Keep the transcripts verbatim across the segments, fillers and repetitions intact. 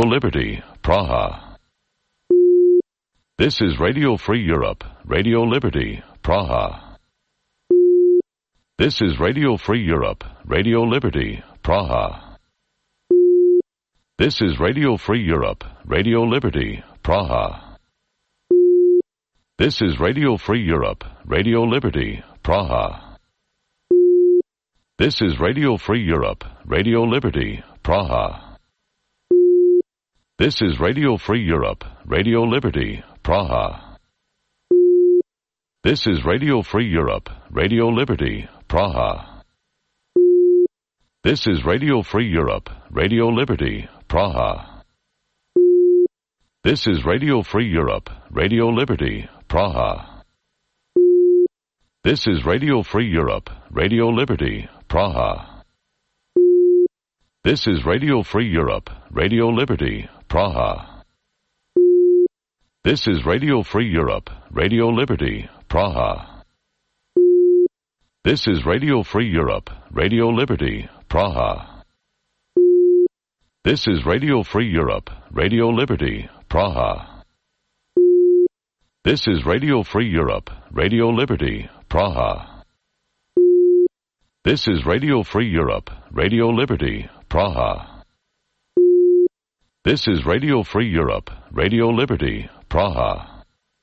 Liberty, Praha. This is Radio Free Europe, Radio Liberty, Praha. This is Radio Free Europe, Radio Liberty, Praha. This is Radio Free Europe, Radio Liberty, Praha. This is Radio Free Europe, Radio Liberty, Praha. This is Radio Free Europe, Radio Liberty, Praha. This is Radio Free Europe, Radio Liberty, Praha. This is Radio Free Europe, Radio Liberty, Praha. This is Radio Free Europe, Radio Liberty, Praha. This is Radio Free Europe, Radio Liberty, Praha. This is Radio Free Europe, Radio Liberty, Praha. This is Radio Free Europe, Radio Liberty, Praha. This is Radio Free Europe, Radio Liberty, Praha. This is Radio Free Europe, Radio Liberty, Praha. This is Radio Free Europe, Radio Liberty, Praha. This is Radio Free Europe, Radio Liberty, Praha. This is Radio Free Europe, Radio Liberty, Praha. This is Radio Free Europe, Radio Liberty, Praha.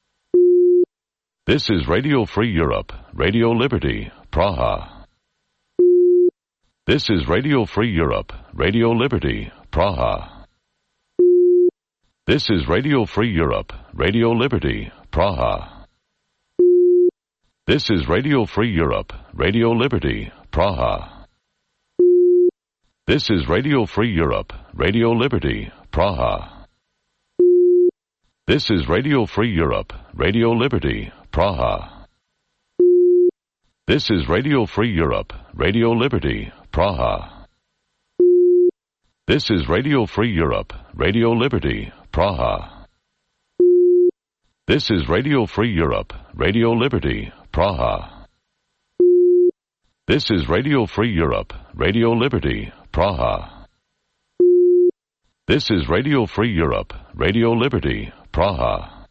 This is Radio Free Europe, Radio Liberty, Praha. This is Radio Free Europe, Radio Liberty, Praha. This is Radio Free Europe, Radio Liberty, Praha. This is Radio Free Europe, Radio Liberty, Praha. This is Radio Free Europe, Radio Liberty, Praha. This is Radio Free Europe, Radio Liberty, Praha. This is Radio Free Europe, Radio Liberty, Praha. This is Radio Free Europe, Radio Liberty, Praha. This is Radio Free Europe, Radio Liberty, Praha. This is Radio Free Europe, Radio Liberty, Praha. This is Radio Free Europe, Radio Liberty, Praha.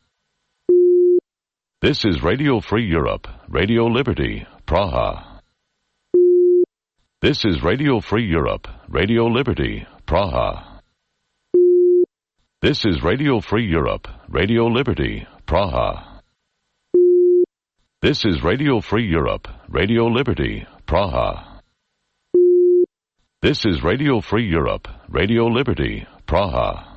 This is Radio Free Europe, Radio Liberty, Praha. This is Radio Free Europe, Radio Liberty, Praha. This is Radio Free Europe, Radio Liberty, Praha. This is Radio Free Europe, Radio Liberty, Praha. This is Radio Free Europe, Radio Liberty, Praha.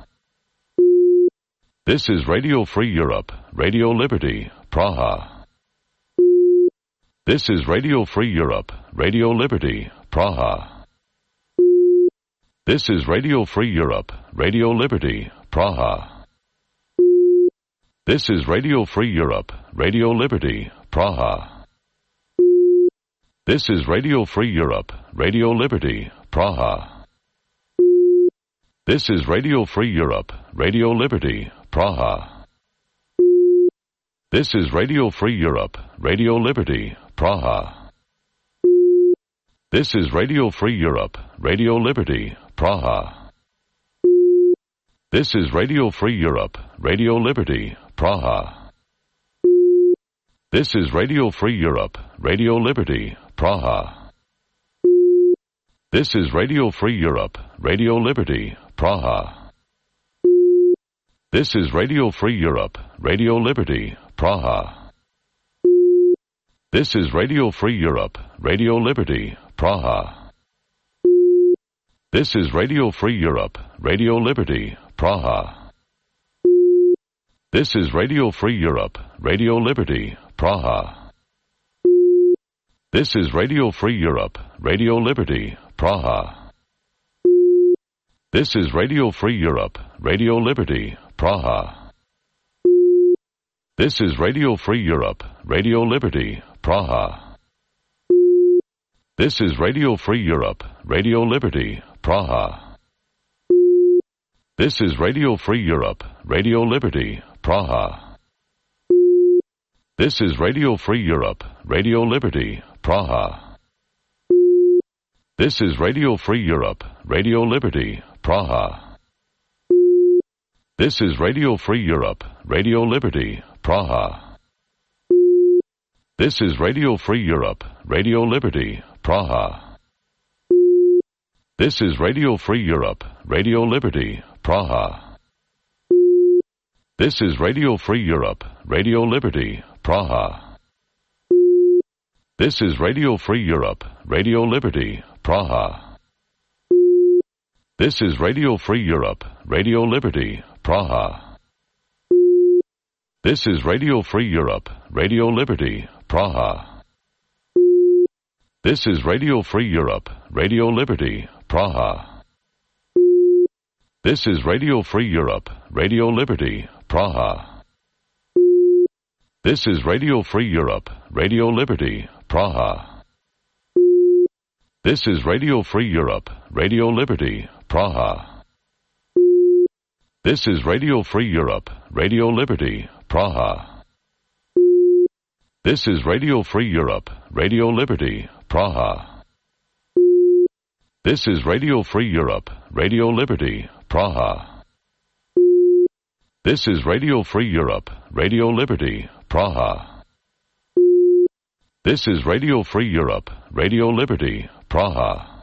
This is Radio Free Europe, Radio Liberty, Praha. This is Radio Free Europe, Radio Liberty, Praha. This is Radio Free Europe, Radio Liberty, Praha. This is Radio Free Europe, Radio Liberty, Praha. This is Radio Free Europe, Radio Liberty, Praha. This is Radio Free Europe, Radio Liberty, Praha. This is Radio Free Europe, Radio Liberty, Praha. This is Radio Free Europe, Radio Liberty, Praha. This is Radio Free Europe, Radio Liberty, Praha. This is Radio Free Europe, Radio Liberty, Praha. This is Radio Free Europe, Radio Liberty, Praha. This is Radio Free Europe, Radio Liberty, Praha. This is Radio Free Europe, Radio Liberty, Praha. This is Radio Free Europe, Radio Liberty, Praha. This is Radio Free Europe, Radio Liberty, Praha. This is Radio Free Europe, Radio Liberty, Praha. This is Radio Free Europe, Radio Liberty, Praha. This is Radio Free Europe, Radio Liberty, Praha. This is Radio Free Europe, Radio Liberty, Praha. This is Radio Free Europe, Radio Liberty, Praha. This is Radio Free Europe, Radio Liberty, Praha. This is Radio Free Europe, Radio Liberty, Praha. This is Radio Free Europe, Radio Liberty, Praha. This is Radio Free Europe, Radio Liberty, Praha. This is Radio Free Europe, Radio Liberty, Praha. This is Radio Free Europe, Radio Liberty, Praha. This is Radio Free Europe, Radio Liberty, Praha. This is Radio Free Europe, Radio Liberty, Praha. This is Radio Free Europe, Radio Liberty, Praha. This is Radio Free Europe, Radio Liberty, Praha. This is Radio Free Europe, Radio Liberty, Praha. This is Radio Free Europe, Radio Liberty, Praha. This is Radio Free Europe, Radio Liberty, Praha. This is Radio Free Europe, Radio Liberty, Praha. This is Radio Free Europe, Radio Liberty, Praha. This is Radio Free Europe, Radio Liberty, Praha. This is Radio Free Europe, Radio Liberty, Praha. This is Radio Free Europe, Radio Liberty, Praha.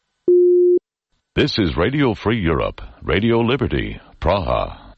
This is Radio Free Europe, Radio Liberty, Praha.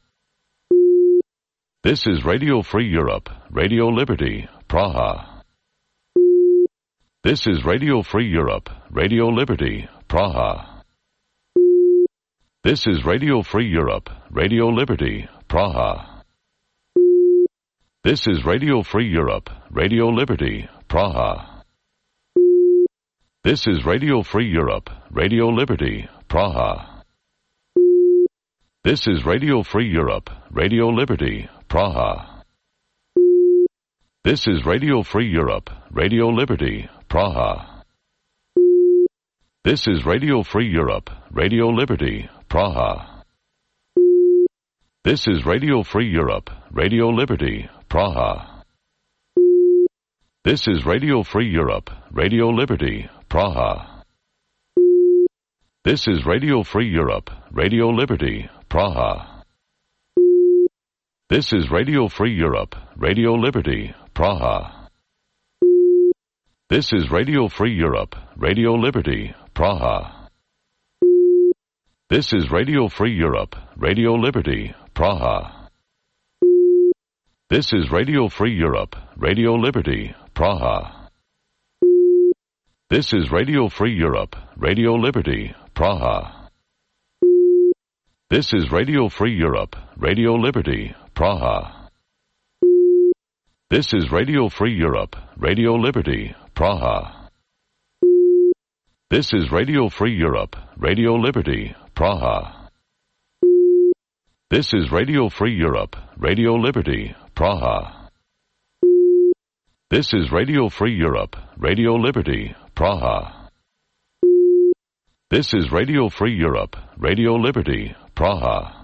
This is Radio Free Europe, Radio Liberty, Praha. This is Radio Free Europe, Radio Liberty, Praha. This is Radio Free Europe, Radio Liberty, Praha. This is Radio Free Europe, Radio Liberty, Praha. This is Radio Free Europe, Radio Liberty, Praha. This is Radio Free Europe, Radio Liberty, Praha. This is Radio Free Europe, Radio Liberty, Praha. This is Radio Free Europe, Radio Liberty, Praha. This is Radio Free Europe, Radio Liberty, Praha. This is Radio Free Europe, Radio Liberty, Praha. This is Radio Free Europe, Radio Liberty, Praha. This is Radio Free Europe, Radio Liberty, Praha. This is Radio Free Europe, Radio Liberty, Praha. This is Radio Free Europe, Radio Liberty, Praha. This is Radio Free Europe, Radio Liberty, Praha. This is Radio Free Europe, Radio Liberty, Praha. This is Radio Free Europe, Radio Liberty, Praha. This is Radio Free Europe, Radio Liberty, Praha. This is Radio Free Europe, Radio Liberty, Praha. This is Radio Free Europe, Radio Liberty, Praha. This is Radio Free Europe, Radio Liberty, Praha. This is Radio Free Europe, Radio Liberty, Praha.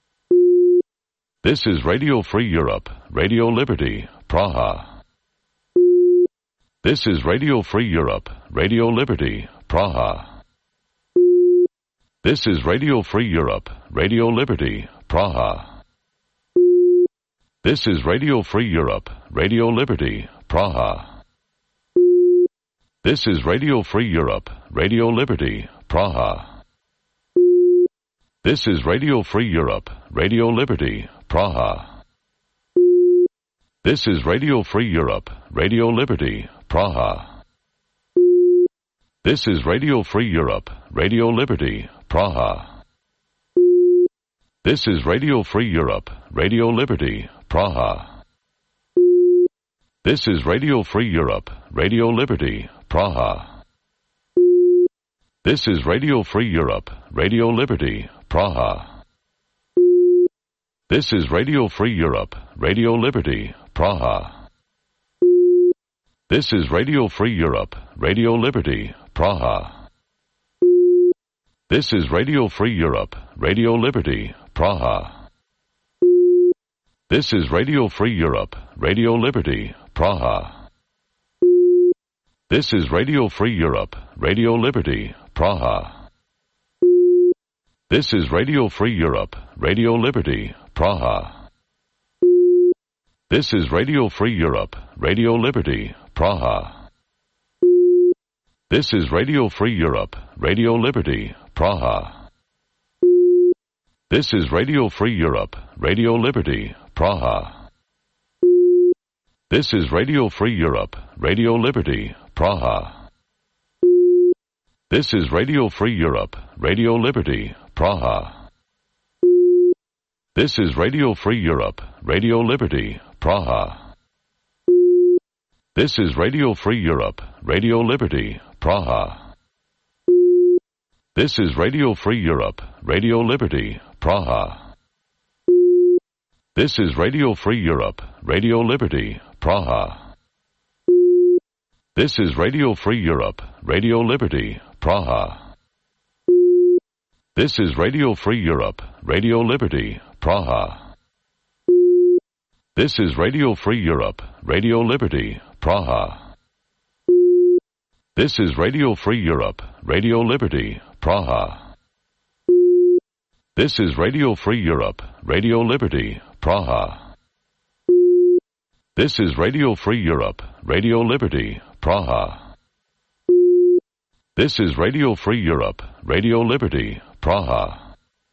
This is Radio Free Europe, Radio Liberty, Praha. This is Radio Free Europe, Radio Liberty, Praha. This is Radio Free Europe, Radio Liberty, Praha. This is Radio Free Europe, Radio Liberty, Praha. This is Radio Free Europe, Radio Liberty, Praha. This is Radio Free Europe, Radio Liberty, Praha. This is Radio Free Europe, Radio Liberty, Praha. This is Radio Free Europe, Radio Liberty, Praha. This is Radio Free Europe, Radio Liberty, Praha. This is Radio Free Europe, Radio Liberty, Praha. This is Radio Free Europe, Radio Liberty, Praha. This is Radio Free Europe, Radio Liberty, Praha. This is Radio Free Europe, Radio Liberty, Praha. This is Radio Free Europe, Radio Liberty, Praha. This is Radio Free Europe, Radio Liberty, Praha. This is Radio Free Europe, Radio Liberty, Praha. This is Radio Free Europe, Radio Liberty, Praha. This is Radio Free Europe, Radio Liberty, Praha. This is Radio Free Europe, Radio Liberty, Praha. This is Radio Free Europe, Radio Liberty, Praha. This is Radio Free Europe, Radio Liberty, Praha. This is Radio Free Europe, Radio Liberty, Praha. This is Radio Free Europe, Radio Liberty, Praha. This is Radio Free Europe, Radio Liberty, Praha. This is Radio Free Europe, Radio Liberty, Praha. This is Radio Free Europe, Radio Liberty, Praha. This is Radio Free Europe, Radio Liberty, Praha. This is Radio Free Europe, Radio Liberty, Praha. This is Radio Free Europe, Radio Liberty, Praha. This is Radio Free Europe, Radio Liberty, Praha. This is Radio Free Europe, Radio Liberty, Praha. This is Radio Free Europe, Radio Liberty, Praha. This is Radio Free Europe, Radio Liberty, Praha.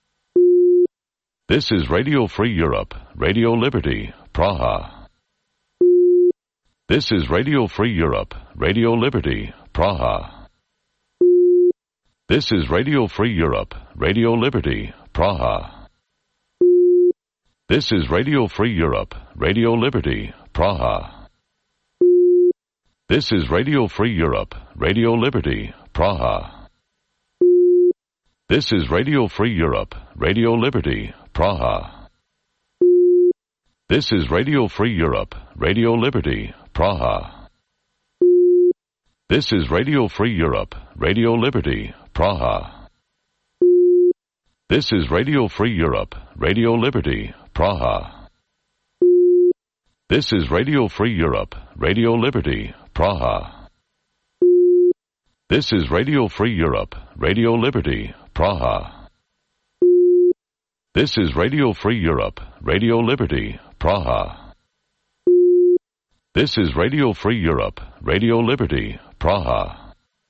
This is Radio Free Europe, Radio Liberty, Praha. This is Radio Free Europe, Radio Liberty, Praha. This is Radio Free Europe, Radio Liberty, Praha. This is Radio Free Europe, Radio Liberty, Praha. This is Radio Free Europe, Radio Liberty, Praha. This is Radio Free Europe, Radio Liberty, Praha. This is Radio Free Europe, Radio Liberty, Praha. This is Radio Free Europe, Radio Liberty, Praha. This is Radio Free Europe, Radio Liberty, Praha. This is Radio Free Europe, Radio Liberty, Praha. This is Radio Free Europe, Radio Liberty, Praha. This is Radio Free Europe, Radio Liberty, Praha. This is Radio Free Europe, Radio Liberty, Praha.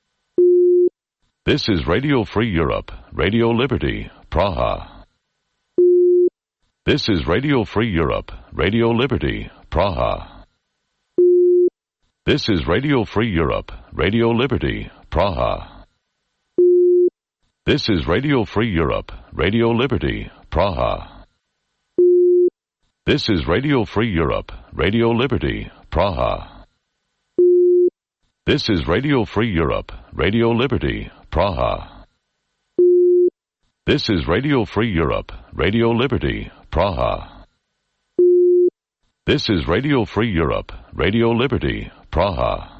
This is Radio Free Europe, Radio Liberty, Praha. This is Radio Free Europe, Radio Liberty, Praha. This is Radio Free Europe, Radio Liberty, Praha. This is Radio Free Europe, Radio Liberty, Praha. This is Radio Free Europe, Radio Liberty, Praha. This is Radio Free Europe, Radio Liberty, Praha. This is Radio Free Europe, Radio Liberty, Praha. This is Radio Free Europe, Radio Liberty, Praha.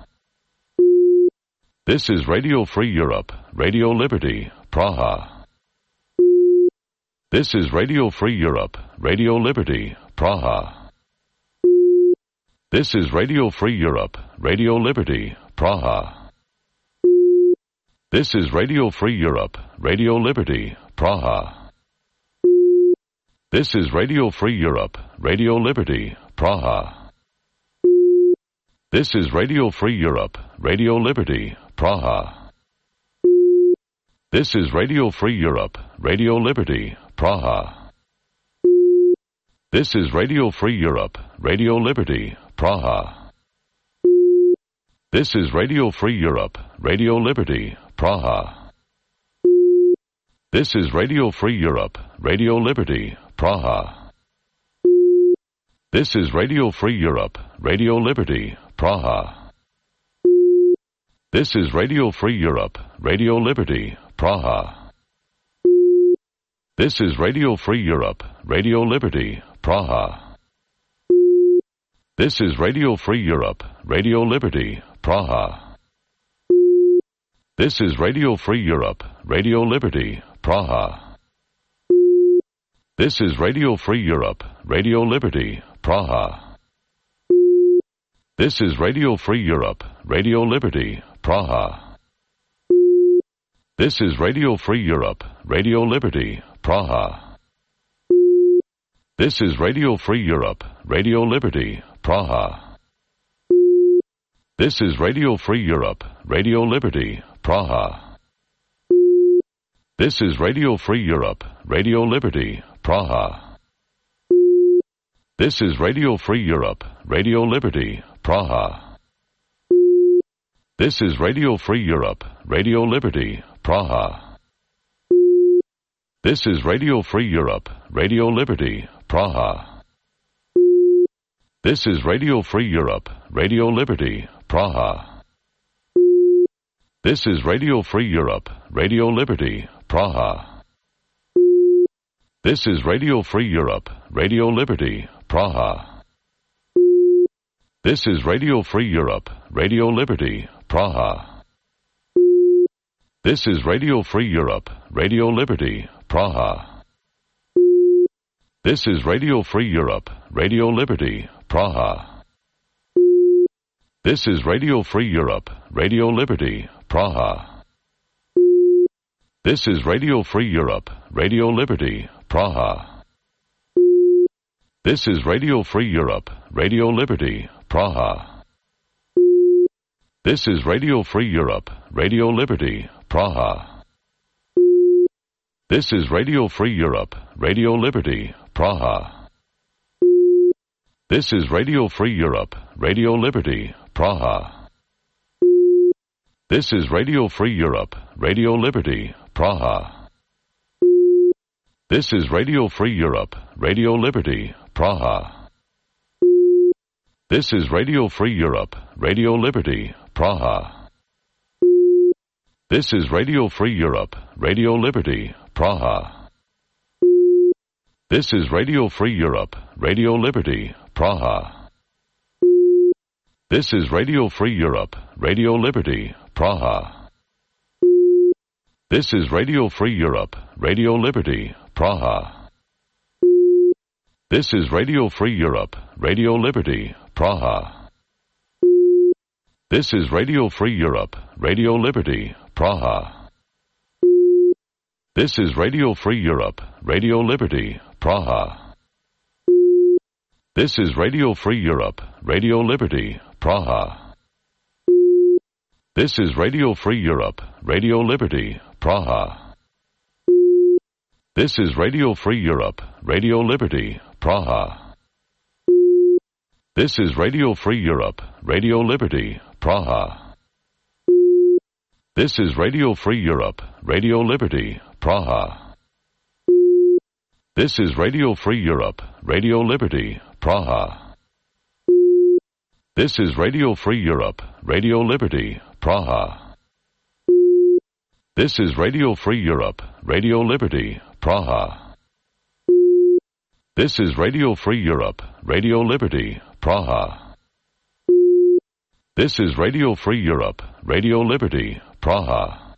This is Radio Free Europe, Radio Liberty, Praha. This is Radio Free Europe, Radio Liberty, Praha. This is Radio Free Europe, Radio Liberty, Praha. This is Radio Free Europe, Radio Liberty, Praha. This is Radio Free Europe, Radio Liberty, Praha. This is Radio Free Europe, Radio Liberty, Praha. This is Radio Free Europe, Radio Liberty, Praha. This is Radio Free Europe, Radio Liberty, Praha. This is Radio Free Europe, Radio Liberty, Praha. This is Radio Free Europe, Radio Liberty, Praha. This is Radio Free Europe, Radio Liberty, Praha. This is Radio Free Europe, Radio Liberty, Praha. This is Radio Free Europe, Radio Liberty, Praha. This is Radio Free Europe, Radio Liberty, Praha. This is Radio Free Europe, Radio Liberty, Praha. This is Radio Free Europe, Radio Liberty, Praha. This is Radio Free Europe, Radio Liberty, Praha. This is Radio Free Europe, Radio Liberty, Praha. This is Radio Free Europe, Radio Liberty, Praha. This is Radio Free Europe, Radio Liberty, Praha. This is Radio Free Europe, Radio Liberty, Praha. This is Radio Free Europe, Radio Liberty, Praha. This is Radio Free Europe, Radio Liberty, Praha. This is Radio Free Europe, Radio Liberty, Praha. This is Radio Free Europe, Radio Liberty, Praha. This is Radio Free Europe, Radio Liberty, Praha. This is Radio Free Europe, Radio Liberty, Praha. This is Radio Free Europe, Radio Liberty, Praha. This is Radio Free Europe, Radio Liberty, Praha. This is Radio Free Europe, Radio Liberty, Praha. This is Radio Free Europe, Radio Liberty, Praha. This is Radio Free Europe, Radio Liberty, Praha. This is Radio Free Europe, Radio Liberty, Praha. This is Radio Free Europe, Radio Liberty, Praha. This is Radio Free Europe, Radio Liberty, Praha. This is Radio Free Europe, Radio Liberty, Praha. This is Radio Free Europe, Radio Liberty, Praha. This is Radio Free Europe, Radio Liberty, Praha. This is Radio Free Europe, Radio Liberty, Praha. This is Radio Free Europe, Radio Liberty, Praha. This is Radio Free Europe, Radio Liberty, Praha. This is Radio Free Europe, Radio Liberty, Praha. This is Radio Free Europe, Radio Liberty, Praha. This is Radio Free Europe, Radio Liberty, Praha. This is Radio Free Europe, Radio Liberty, Praha. This is Radio Free Europe, Radio Liberty, Praha. This is Radio Free Europe, Radio Liberty, Praha. This is Radio Free Europe, Radio Liberty, Praha. This is Radio Free Europe, Radio Liberty, Praha. This is Radio Free Europe, Radio Liberty, Praha. This is Radio Free Europe, Radio Liberty, Praha. This is Radio Free Europe, Radio Liberty, Praha. This is Radio Free Europe, Radio Liberty, Praha. This is Radio Free Europe, Radio Liberty, Praha. This is Radio Free Europe, Radio Liberty, Praha. This is Radio Free Europe, Radio Liberty, Praha.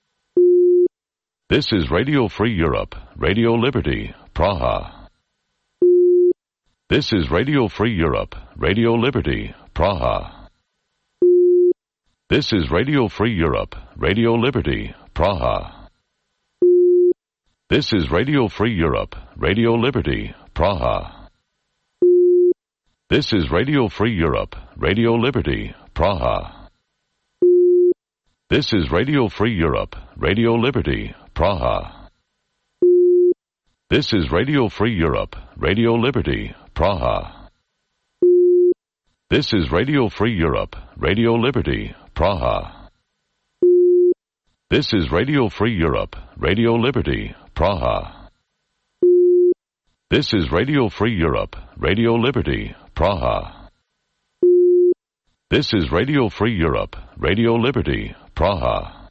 This is Radio Free Europe, Radio Liberty, Praha. This is Radio Free Europe, Radio Liberty, Praha. This is Radio Free Europe, Radio Liberty, Praha. This is Radio Free Europe, Radio Liberty, Praha. This is Radio Free Europe, Radio Liberty, Praha. This is Radio Free Europe, Radio Liberty, Praha. This is Radio Free Europe, Radio Liberty, Praha. This is Radio Free Europe, Radio Liberty, Praha. This is Radio Free Europe, Radio Liberty, Praha. This is Radio Free Europe, Radio Liberty, Praha. This is Radio Free Europe, Radio Liberty, Praha.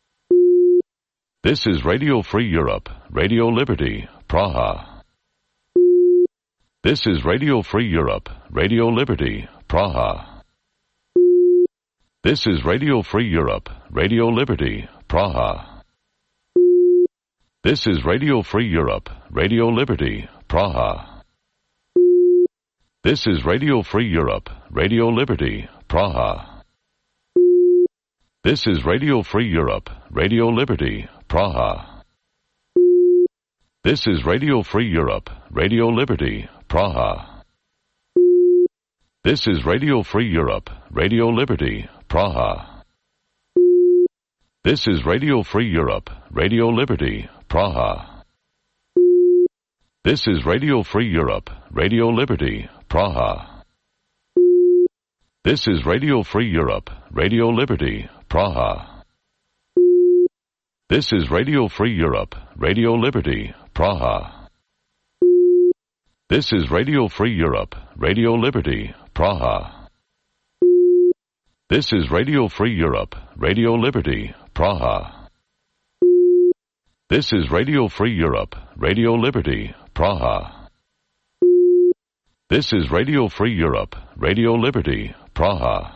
This is Radio Free Europe, Radio Liberty, Praha. This is Radio Free Europe, Radio Liberty, Praha. This is Radio Free Europe, Radio Liberty, Praha. This is Radio Free Europe, Radio Liberty, Praha. This is Radio Free Europe, Radio Liberty, Praha. This is Radio Free Europe, Radio Liberty, Praha. This is Radio Free Europe, Radio Liberty, Praha. This is Radio Free Europe, Radio Liberty, Praha. This is Radio Free Europe, Radio Liberty, Praha. This is Radio Free Europe, Radio Liberty, Praha. This is Radio Free Europe, Radio Liberty, Praha. This is Radio Free Europe, Radio Liberty, Praha. This is Radio Free Europe, Radio Liberty, Praha. This is Radio Free Europe, Radio Liberty, Praha. This is Radio Free Europe, Radio Liberty, Praha. This is Radio Free Europe, Radio Liberty, Praha.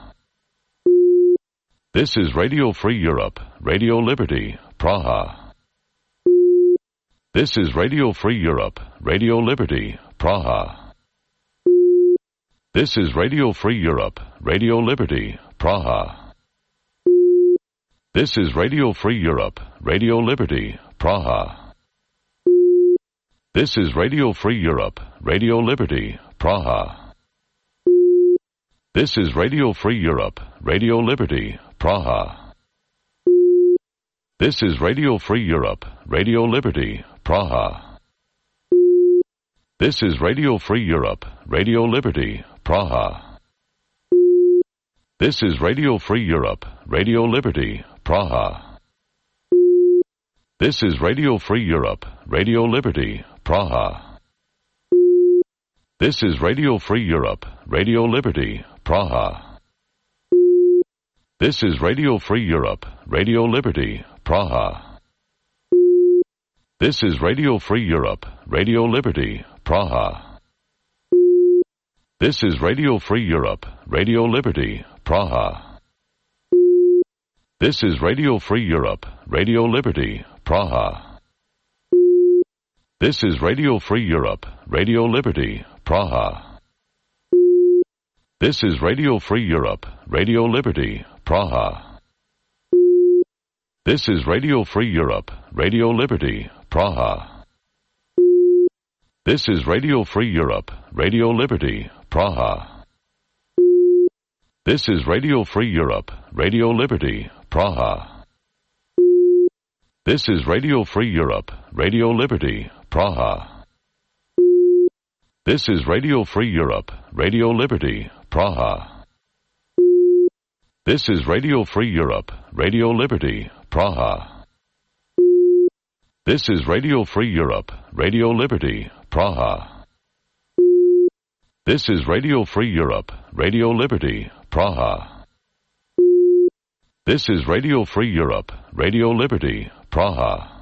This is Radio Free Europe, Radio Liberty, Praha. This is Radio Free Europe, Radio Liberty, Praha. This is Radio Free Europe, Radio Liberty, Praha. This is Radio Free Europe, Radio Liberty, Praha. This is Radio Free Europe, Radio Liberty, Praha. This is Radio Free Europe, Radio Liberty, Praha. This is Radio Free Europe, Radio Liberty, Praha. This is Radio Free Europe, Radio Liberty, Praha. This is Radio Free Europe, Radio Liberty, Praha. This is Radio Free Europe, Radio Liberty, Praha. This is Radio Free Europe, Radio Liberty, Praha. This is Radio Free Europe, Radio Liberty, Praha. This is Radio Free Europe, Radio Liberty, Praha. This is Radio Free Europe, Radio Liberty, Praha. This is Radio Free Europe, Radio Liberty, Praha. This is Radio Free Europe, Radio Liberty, Praha. This is Radio Free Europe, Radio Liberty, Praha. This is Radio Free Europe, Radio Liberty, Praha. This is Radio Free Europe, Radio Liberty, Praha. This is Radio Free Europe, Radio Liberty, Praha. This is Radio Free Europe, Radio Liberty, Praha. This is Radio Free Europe, Radio Liberty, Praha. This is Radio Free Europe, Radio Liberty, Praha. This is Radio Free Europe, Radio Liberty, Praha. This is Radio Free Europe, Radio Liberty, Praha. This is Radio Free Europe, Radio Liberty, Praha.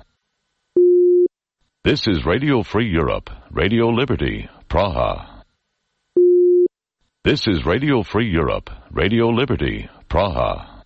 This is Radio Free Europe, Radio Liberty, Praha. This is Radio Free Europe, Radio Liberty, Praha.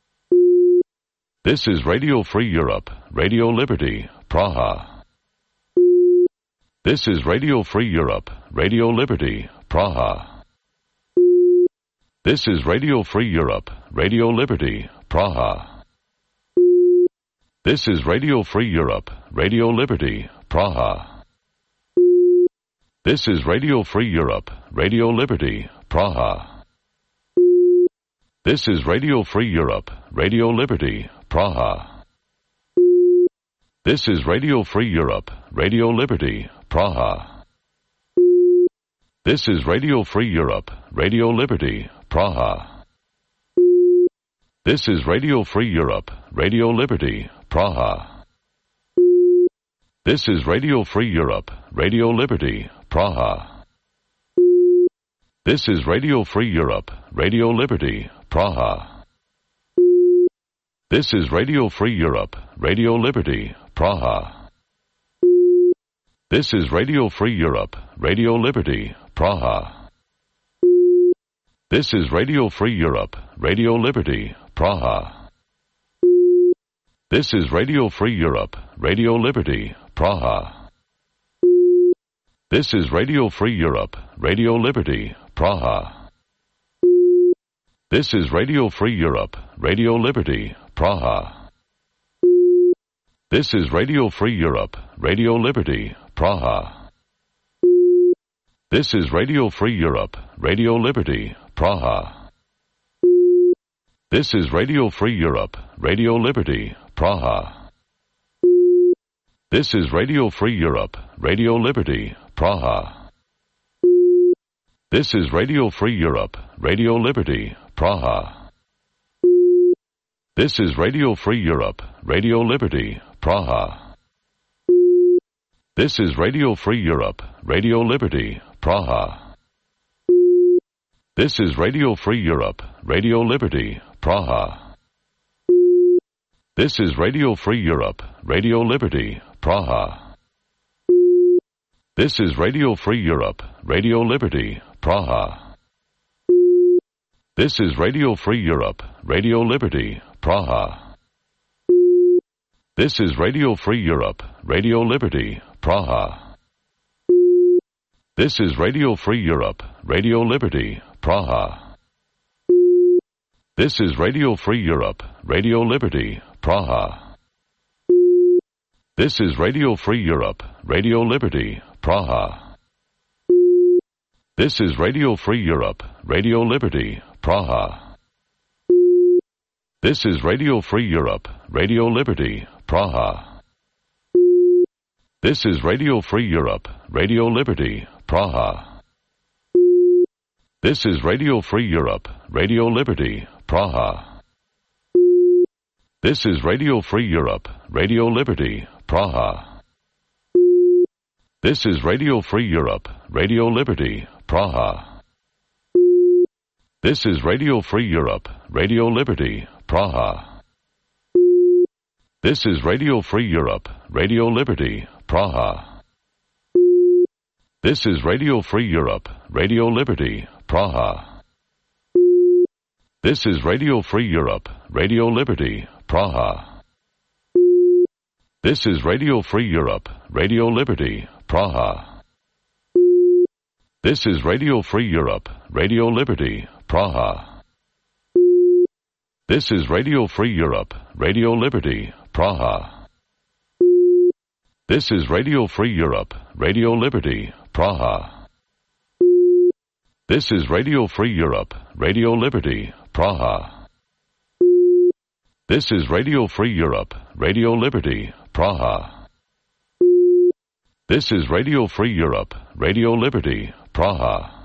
This is Radio Free Europe, Radio Liberty, Praha. This is Radio Free Europe, Radio Liberty, Praha. This is Radio Free Europe, Radio Liberty, Praha. This is Radio Free Europe, Radio Liberty, Praha. This is Radio Free Europe, Radio Liberty, Praha. This is Radio Free Europe, Radio Liberty, Praha. This is Radio Free Europe, Radio Liberty, Praha. This is Radio Free Europe, Radio Liberty, Praha. This is Radio Free Europe, Radio Liberty, Praha. This is Radio Free Europe, Radio Liberty, Praha. This is Radio Free Europe, Radio Liberty, Praha. This is Radio Free Europe, Radio Liberty, Praha. This is Radio Free Europe, Radio Liberty, Praha. This is Radio Free Europe, Radio Liberty, Praha. This is Radio Free Europe, Radio Liberty, Praha. This is Radio Free Europe, Radio Liberty, Praha. This is Radio Free Europe, Radio Liberty, Praha. This is Radio Free Europe, Radio Liberty, Praha. This is Radio Free Europe, Radio Liberty, Praha. This is Radio Free Europe, Radio Liberty, Praha. This is Radio Free Europe, Radio Liberty, Praha. This is Radio Free Europe, Radio Liberty, Praha. This is Radio Free Europe, Radio Liberty, Praha. This is Radio Free Europe, Radio Liberty, Praha. This is Radio Free Europe, Radio Liberty, Praha. This is Radio Free Europe, Radio Liberty, Praha. This is Radio Free Europe, Radio Liberty, Praha. This is Radio Free Europe, Radio Liberty, Praha. This is Radio Free Europe, Radio Liberty, Praha. This is Radio Free Europe, Radio Liberty, Praha. This is Radio Free Europe, Radio Liberty, Praha. This is Radio Free Europe, Radio Liberty, Praha. This is Radio Free Europe, Radio Liberty, Praha. This is Radio Free Europe, Radio Liberty, Praha. This is Radio Free Europe, Radio Liberty, Praha. This is Radio Free Europe, Radio Liberty, Praha. This is Radio Free Europe, Radio Liberty, Praha. This is Radio Free Europe, Radio Liberty, Praha. This is Radio Free Europe, Radio Liberty, Praha. This is Radio Free Europe, Radio Liberty, Praha. This is Radio Free Europe, Radio Liberty, Praha. This is Radio Free Europe, Radio Liberty, Praha. This is Radio Free Europe, Radio Liberty, Praha. This is Radio Free Europe, Radio Liberty, Praha. This is Radio Free Europe, Radio Liberty, Praha. This is Radio Free Europe, Radio Liberty, Praha. This is Radio Free Europe, Radio Liberty, Praha. This is Radio Free Europe, Radio Liberty, Praha. This is Radio Free Europe, Radio Liberty, Praha.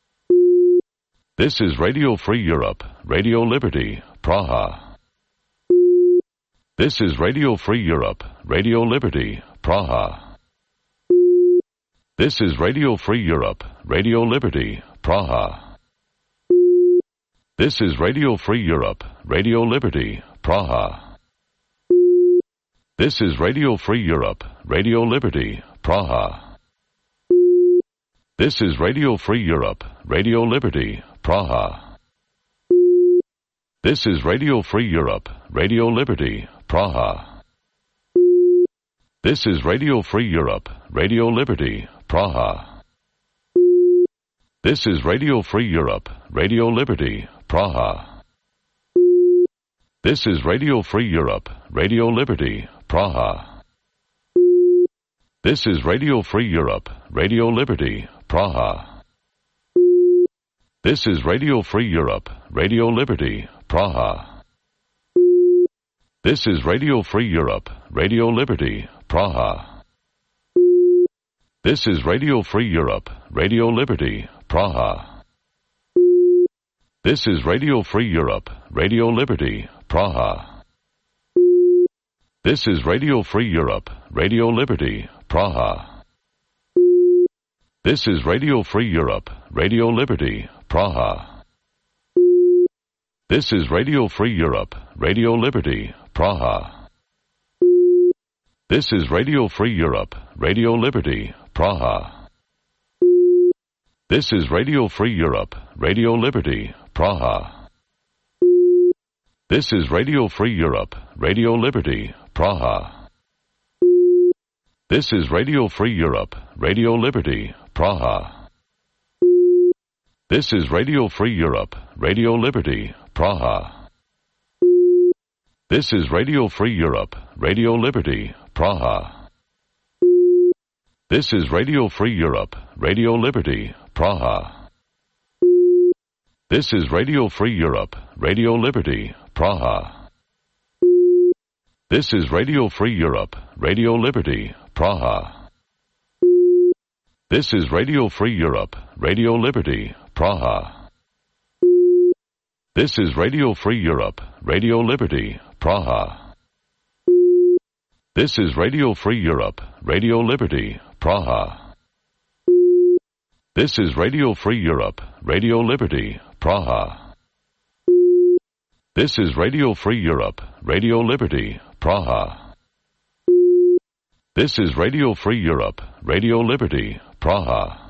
This is Radio Free Europe, Radio Liberty, Praha. This is Radio Free Europe, Radio Liberty, Praha. This is Radio Free Europe, Radio Liberty, Praha. This is Radio Free Europe, Radio Liberty, Praha. This is Radio Free Europe, Radio Liberty, Praha. This is Radio Free Europe, Radio Liberty, Praha. This is Radio Free Europe, Radio Liberty, Praha. This is Radio Free Europe, Radio Liberty, Praha. This is Radio Free Europe, Radio Liberty, Praha. This is Radio Free Europe, Radio Liberty, Praha. This is Radio Free Europe, Radio Liberty, Praha. This is Radio Free Europe, Radio Liberty, Praha. This is Radio Free Europe, Radio Liberty, Praha. This is Radio Free Europe, Radio Liberty, Praha. This is Radio Free Europe, Radio Liberty, Praha. This is Radio Free Europe, Radio Liberty, Praha. This is Radio Free Europe, Radio Liberty, Praha. This is Radio Free Europe, Radio Liberty, Praha. This is Radio Free Europe, Radio Liberty, Praha. This is Radio Free Europe, Radio Liberty, Praha. This is Radio Free Europe, Radio Liberty, Praha. This is Radio Free Europe, Radio Liberty, Praha. This is Radio Free Europe, Radio Liberty, Praha. This is Radio Free Europe, Radio Liberty, Praha. This is Radio Free Europe, Radio Liberty, Praha. This is Radio Free Europe, Radio Liberty, Praha. This is Radio Free Europe, Radio Liberty, Praha. This is Radio Free Europe, Radio Liberty, Praha. This is Radio Free Europe, Radio Liberty, Praha. This is Radio Free Europe, Radio Liberty, Praha. This is Radio Free Europe, Radio Liberty, Praha. This is Radio Free Europe, Radio Liberty, Praha. This is Radio Free Europe, Radio Liberty, Praha.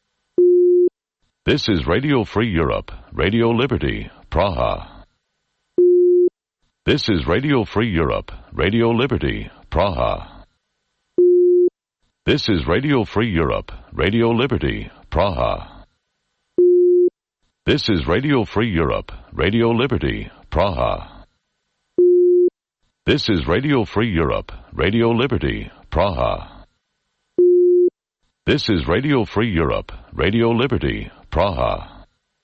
This is Radio Free Europe, Radio Liberty, Praha. This is Radio Free Europe, Radio Liberty, Praha. This is Radio Free Europe, Radio Liberty, Praha. This is Radio Free Europe, Radio Liberty, Praha. This is Radio Free Europe, Radio Liberty, Praha. This is Radio Free Europe, Radio Liberty, Praha.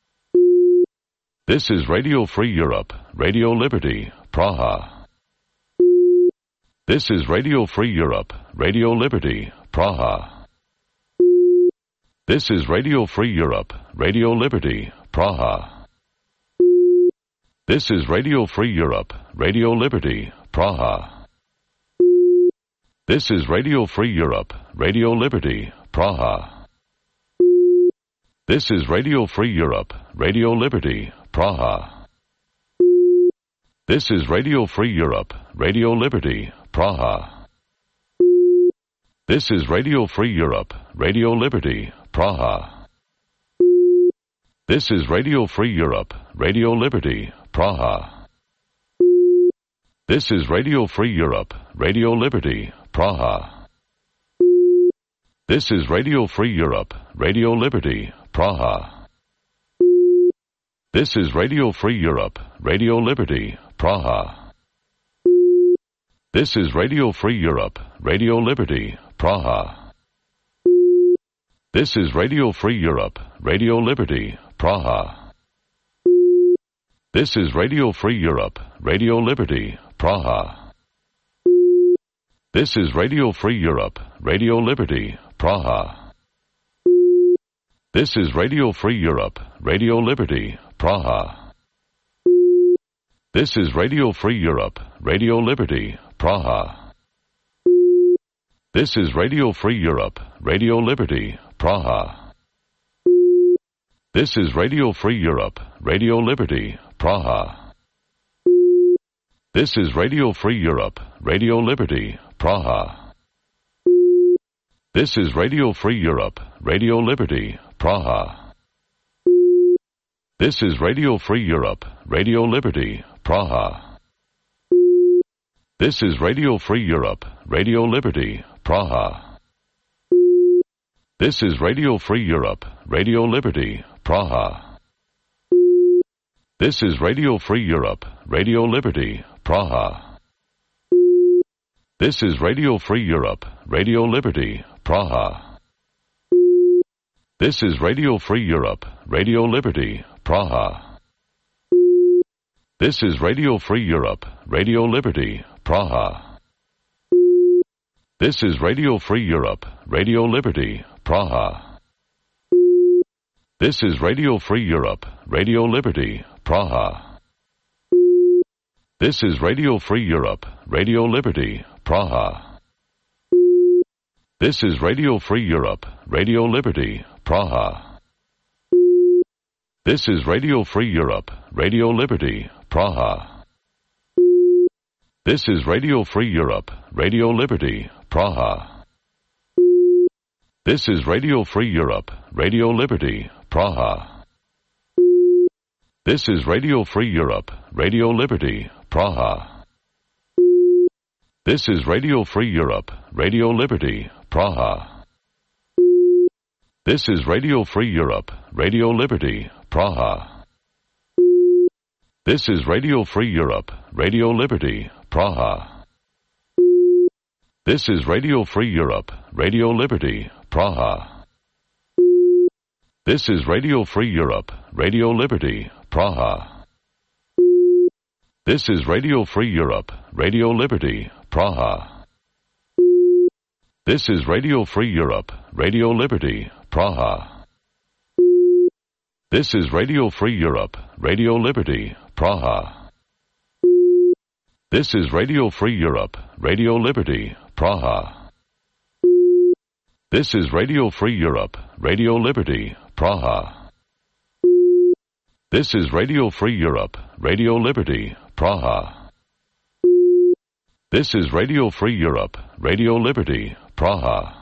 This is Radio Free Europe, Radio Liberty, Praha. This is Radio Free Europe, Radio Liberty, Praha. This is Radio Free Europe, Radio Liberty, Praha. This is Radio Free Europe, Radio Liberty, Praha. This is Radio Free Europe, Radio Liberty, Praha. This is Radio Free Europe, Radio Liberty, Praha. This is Radio Free Europe, Radio Liberty, Praha. This is Radio Free Europe, Radio Liberty, Praha. This is Radio Free Europe, Radio Liberty, Praha. This is Radio Free Europe, Radio Liberty, Praha. This is Radio Free Europe, Radio Liberty, Praha. This is Radio Free Europe, Radio Liberty, Praha. This is Radio Free Europe, Radio Liberty, Praha. This is Radio Free Europe, Radio Liberty, Praha. This is Radio Free Europe, Radio Liberty, Praha. This is Radio Free Europe, Radio Liberty, Praha. This is Radio Free Europe, Radio Liberty, Praha. This is Radio Free Europe, Radio Liberty, Praha. This is Radio Free Europe, Radio Liberty, Praha. This is Radio Free Europe, Radio Liberty, Praha. This is Radio Free Europe, Radio Liberty, Praha. This is Radio Free Europe, Radio Liberty, Praha. This is Radio Free Europe, Radio Liberty, Praha. This is Radio Free Europe, Radio Liberty, Praha. This is Radio Free Europe, Radio Liberty, Praha. This is Radio Free Europe, Radio Liberty, Praha. This is Radio Free Europe, Radio Liberty, Praha. This is Radio Free Europe, Radio Liberty, Praha. This is Radio Free Europe, Radio Liberty, Praha. This is Radio Free Europe, Radio Liberty, Praha. This is Radio Free Europe, Radio Liberty, Praha. This is Radio Free Europe, Radio Liberty, Praha. This is Radio Free Europe, Radio Liberty, Praha. This is Radio Free Europe, Radio Liberty, Praha. This is Radio Free Europe, Radio Liberty, Praha. This is Radio Free Europe, Radio Liberty, Praha. This is Radio Free Europe, Radio Liberty, Praha. This is Radio Free Europe, Radio Liberty, Praha. This is Radio Free Europe, Radio Liberty, Praha. This is Radio Free Europe, Radio Liberty, Praha. This is Radio Free Europe, Radio Liberty, Praha. This is Radio Free Europe, Radio Liberty, Praha. This is Radio Free Europe, Radio Liberty, Praha. This is Radio Free Europe, Radio Liberty, Praha. This is Radio Free Europe, Radio Liberty, Praha. This is Radio Free Europe, Radio Liberty, Praha. This is Radio Free Europe, Radio Liberty, Praha. This is Radio Free Europe, Radio Liberty, Praha. This is Radio Free Europe, Radio Liberty, Praha.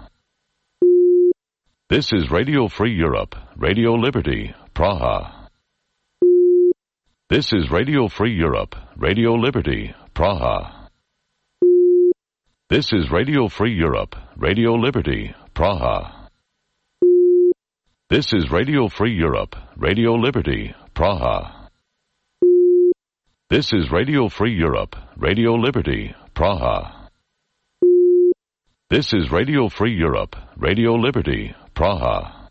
This is Radio Free Europe, Radio Liberty, Praha. This is Radio Free Europe, Radio Liberty, Praha. This is Radio Free Europe, Radio Liberty, Praha. This is Radio Free Europe, Radio Liberty, Praha. This is Radio Free Europe, Radio Liberty, Praha. This is Radio Free Europe, Radio Liberty, Praha.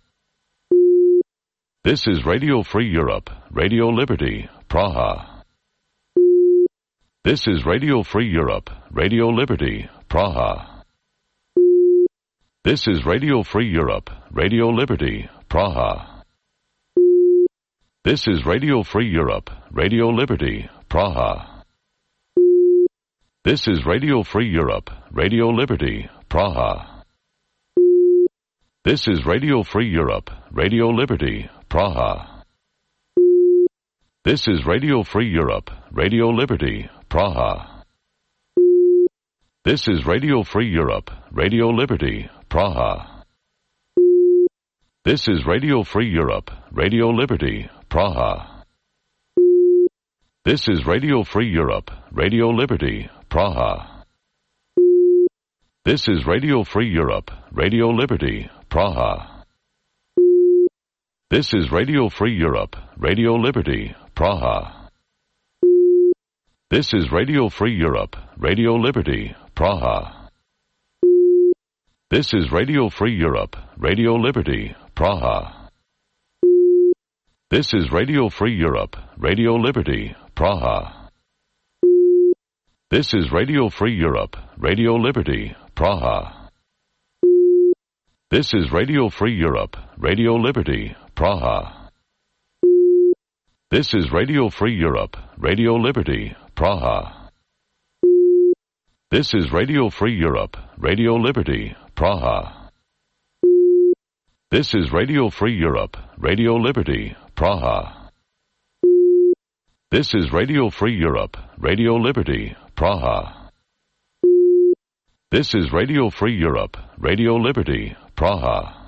This is Radio Free Europe, Radio Liberty, Praha. This is Radio Free Europe, Radio Liberty, Praha. This is Radio Free Europe, Radio Liberty, Praha. This is Radio Free Europe, Radio Liberty, Praha. This is Radio Free Europe, Radio Liberty, Praha. This is Radio Free Europe, Radio Liberty, Praha. This is Radio Free Europe, Radio Liberty, Praha. This is Radio Free Europe, Radio Liberty, Praha. This is Radio Free Europe, Radio Liberty, Praha. This is Radio Free Europe, Radio Liberty, Praha. This is Radio Free Europe, Radio Liberty, Praha. This is Radio Free Europe, Radio Liberty, Praha. This is Radio Free Europe, Radio Liberty, Praha. This is Radio Free Europe, Radio Liberty, Praha. This is Radio Free Europe, Radio Liberty, Praha. This is Radio Free Europe, Radio Liberty, Praha. This is Radio Free Europe, Radio Liberty, Praha. This is Radio Free Europe, Radio Liberty, Praha. This is Radio Free Europe, Radio Liberty, Praha. This is Radio Free Europe, Radio Liberty, Praha. This is Radio Free Europe, Radio Liberty, Praha. This is Radio Free Europe, Radio Liberty, Praha.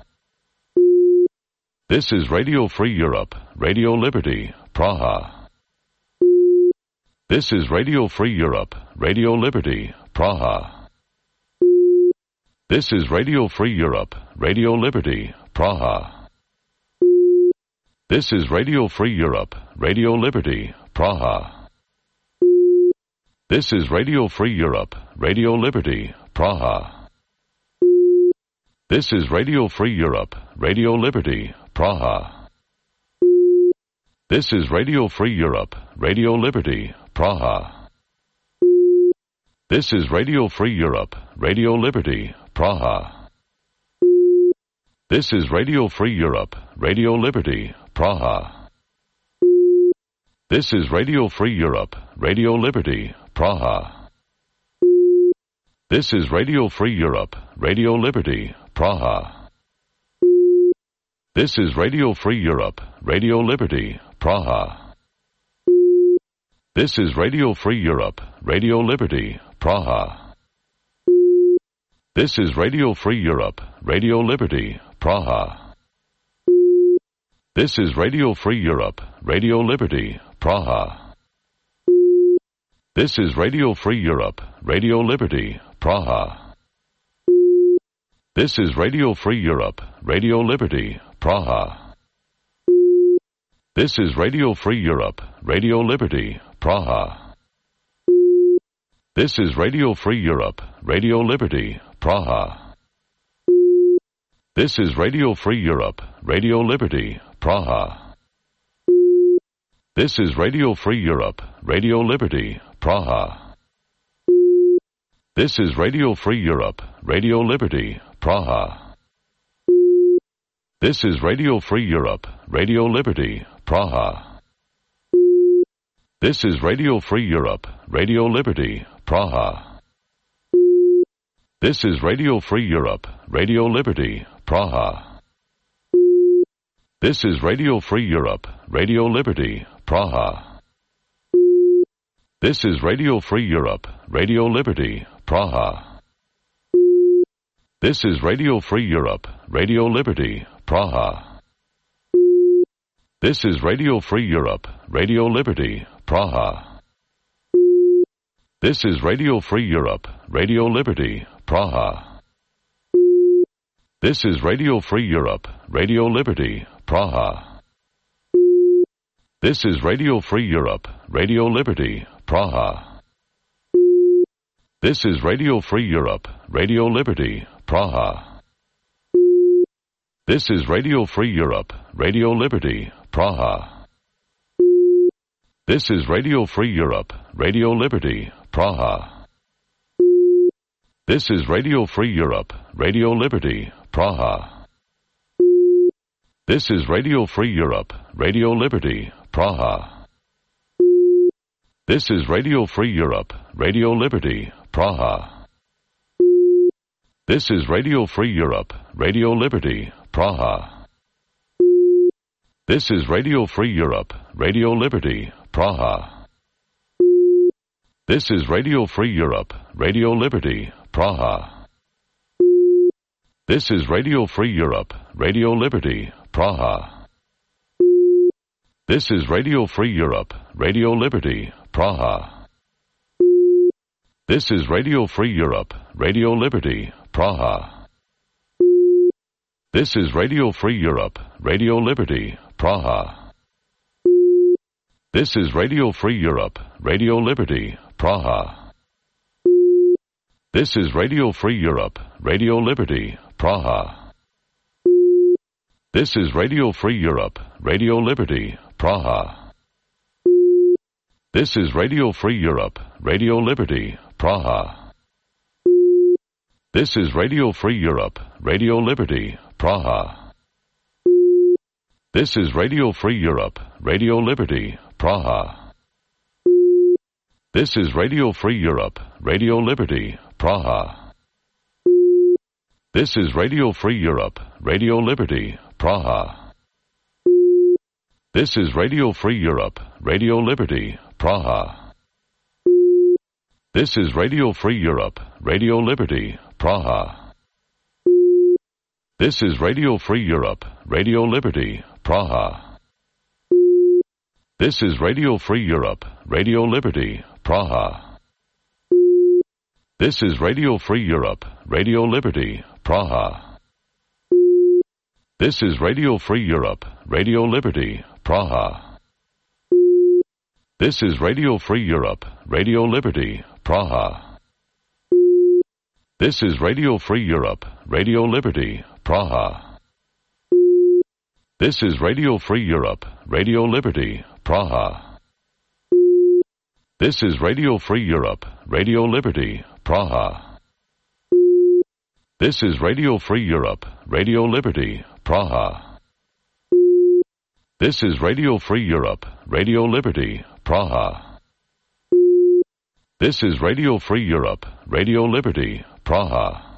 This is Radio Free Europe, Radio Liberty, Praha. This is Radio Free Europe, Radio Liberty, Praha. This is Radio Free Europe, Radio Liberty, Praha. This is Radio Free Europe, Radio Liberty, Praha. This is Radio Free Europe, Radio Liberty, Praha. This is Radio Free Europe, Radio Liberty, Praha. This is Radio Free Europe, Radio Liberty, Praha. This is Radio Free Europe, Radio Liberty, Praha. This is Radio Free Europe, Radio Liberty, Praha. This is Radio Free Europe, Radio Liberty, Praha. This is Radio Free Europe, Radio Liberty, Praha. This is Radio Free Europe, Radio Liberty, Praha. This is Radio Free Europe, Radio Liberty, Praha. This is Radio Free Europe, Radio Liberty, Praha. This is Radio Free Europe, Radio Liberty, Praha. This is Radio Free Europe, Radio Liberty, Praha. This is Radio Free Europe, Radio Liberty, Praha. This is Radio Free Europe, Radio Liberty, Praha. This is Radio Free Europe, Radio Liberty, Praha. This is Radio Free Europe, Radio Liberty, Praha. This is Radio Free Europe, Radio Liberty, Praha. This is Radio Free Europe, Radio Liberty, Praha. This is Radio Free Europe, Radio Liberty, Praha. This is Radio Free Europe, Radio Liberty, Praha. This is Radio Free Europe, Radio Liberty, Praha. This is Radio Free Europe, Radio Liberty, Praha. This is Radio Free Europe, Radio Liberty, Praha. This is Radio Free Europe, Radio Liberty, Praha. This is Radio Free Europe, Radio Liberty, Praha. This is Radio Free Europe, Radio Liberty, Praha. This is Radio Free Europe, Radio Liberty, Praha. This is Radio Free Europe, Radio Liberty, Praha. This is Radio Free Europe, Radio Liberty, Praha. This is Radio Free Europe, Radio Liberty, Praha. This is Radio Free Europe, Radio Liberty, Praha. This is Radio Free Europe, Radio Liberty, Praha. This is Radio Free Europe, Radio Liberty, Praha. This is Radio Free Europe, Radio Liberty, Praha. This is Radio Free Europe, Radio Liberty, Praha. This is Radio Free Europe, Radio Liberty, Praha. This is Radio Free Europe, Radio Liberty, Praha. This is Radio Free Europe, Radio Liberty, Praha. This is Radio Free Europe, Radio Liberty, Praha. This is Radio Free Europe, Radio Liberty, Praha. This is Radio Free Europe, Radio Liberty, Praha. This is Radio Free Europe, Radio Liberty, Praha. This is Radio Free Europe, Radio Liberty, Praha. This is Radio Free Europe, Radio Liberty, Praha. This is Radio Free Europe, Radio Liberty, Praha. This is Radio Free Europe, Radio Liberty, Praha. This is Radio Free Europe, Radio Liberty, Praha. This is Radio Free Europe, Radio Liberty, Praha. This is Radio Free Europe, Radio Liberty, Praha. This is Radio Free Europe, Radio Liberty, Praha. This is Radio Free Europe, Radio Liberty, Praha. This is Radio Free Europe, Radio Liberty, Praha. This is Radio Free Europe, Radio Liberty, Praha. This is Radio Free Europe, Radio Liberty, Praha. This is Radio Free Europe, Radio Liberty, Praha. This is Radio Free Europe, Radio Liberty, Praha. This is Radio Free Europe, Radio Liberty, Praha. This is Radio Free Europe, Radio Liberty, Praha. This is Radio Free Europe, Radio Liberty, Praha. This is Radio Free Europe, Radio Liberty, Praha. This is Radio Free Europe, Radio Liberty, Praha. This is Radio Free Europe, Radio Liberty, Praha.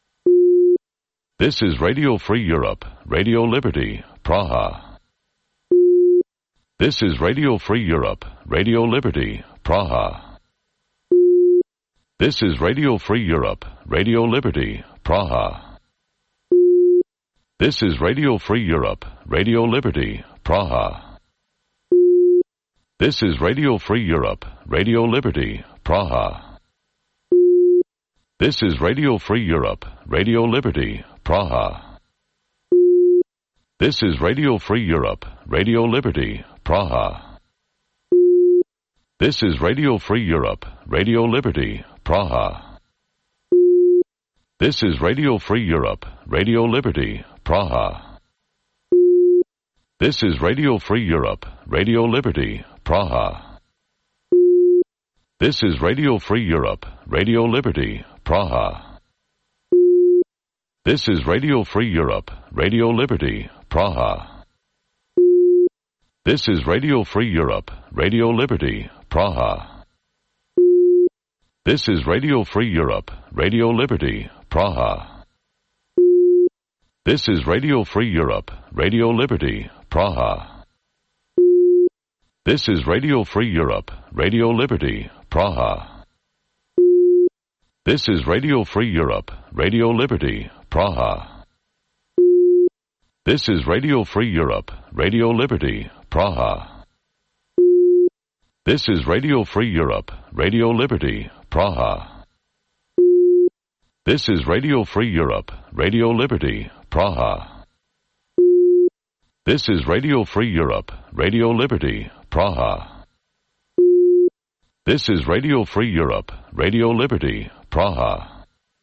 This is Radio Free Europe, Radio Liberty, Praha. This is Radio Free Europe, Radio Liberty, Praha. This is Radio Free Europe, Radio Liberty, Praha. This is Radio Free Europe, Radio Liberty, Praha. This is Radio Free Europe, Radio Liberty, Praha. This is Radio Free Europe, Radio Liberty, Praha. This is Radio Free Europe, Radio Liberty, Praha. This is Radio Free Europe, Radio Liberty, Praha. This is Radio Free Europe, Radio Liberty, Praha. This is Radio Free Europe, Radio Liberty, Praha. This is Radio Free Europe, Radio Liberty, Praha. This is Radio Free Europe, Radio Liberty, Praha. This is Radio Free Europe, Radio Liberty, Praha. This is Radio Free Europe, Radio Liberty, Praha. This is Radio Free Europe, Radio Liberty, Praha. This is Radio Free Europe, Radio Liberty, Praha. This is Radio Free Europe, Radio Liberty, Praha. This is Radio Free Europe, Radio Liberty, Praha. This is Radio Free Europe, Radio Liberty, Praha. This is Radio Free Europe, Radio Liberty, Praha. This is Radio Free Europe, Radio Liberty, Praha. This is Radio Free Europe, Radio Liberty, Praha.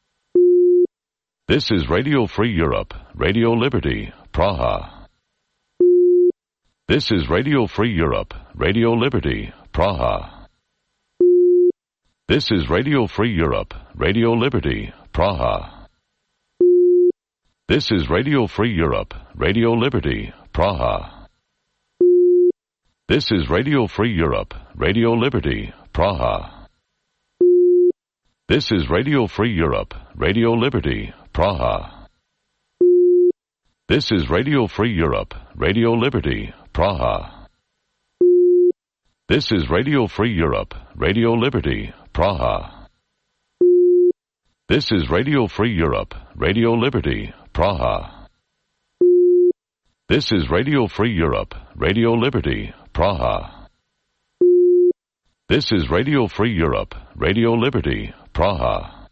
This is Radio Free Europe, Radio Liberty, Praha. This is Radio Free Europe, Radio Liberty, Praha. This is Radio Free Europe, Radio Liberty, Praha. This is Radio Free Europe, Radio Liberty, Praha. This is Radio Free Europe, Radio Liberty, Praha. This is Radio Free Europe, Radio Liberty, Praha. This is Radio Free Europe, Radio Liberty, Praha. This is Radio Free Europe, Radio Liberty, Praha. This is Radio Free Europe, Radio Liberty, Praha. This is Radio Free Europe, Radio Liberty, Praha. This is Radio Free Europe, Radio Liberty, Praha.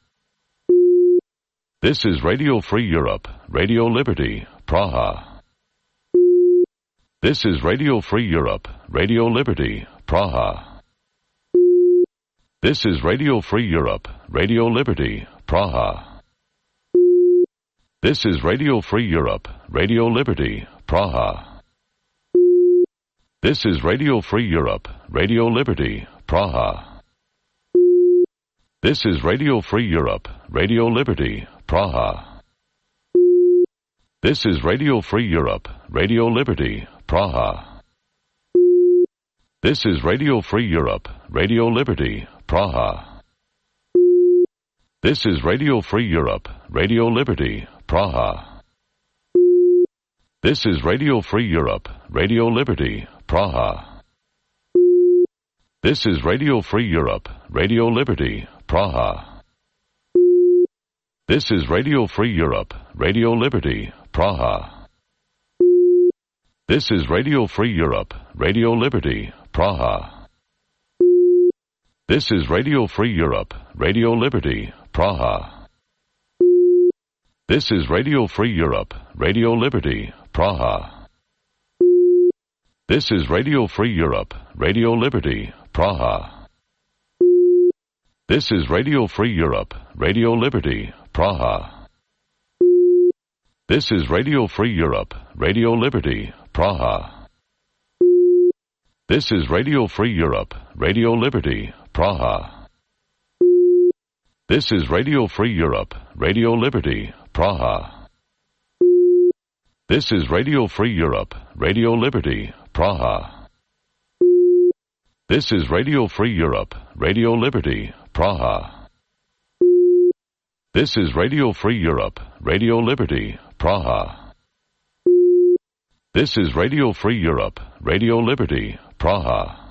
This is Radio Free Europe, Radio Liberty, Praha. This is Radio Free Europe, Radio Liberty, Praha. This is Radio Free Europe, Radio Liberty, Praha. This is Radio Free Europe, Radio Liberty, Praha. This is Radio Free Europe, Radio Liberty, Praha. This is Radio Free Europe, Radio Liberty, Praha. This is Radio Free Europe, Radio Liberty, Praha. This is Radio Free Europe, Radio Liberty, Praha. This is Radio Free Europe, Radio Liberty, Praha. This is Radio Free Europe, Radio Liberty, Praha. This is Radio Free Europe, Radio Liberty, Praha. This is Radio Free Europe, Radio Liberty, Praha. This is Radio Free Europe, Radio Liberty, Praha. This is Radio Free Europe, Radio Liberty, Praha. This is Radio Free Europe, Radio Liberty, Praha. This is Radio Free Europe, Radio Liberty, Praha. This is Radio Free Europe, Radio Liberty, Praha. This is Radio Free Europe, Radio Liberty, Praha. This is Radio Free Europe, Radio Liberty, Praha. This is Radio Free Europe, Radio Liberty, Praha. This is Radio Free Europe, Radio Liberty, Praha. This is Radio Free Europe, Radio Liberty, Praha. This is Radio Free Europe, Radio Liberty, Praha. This is Radio Free Europe, Radio Liberty, Praha.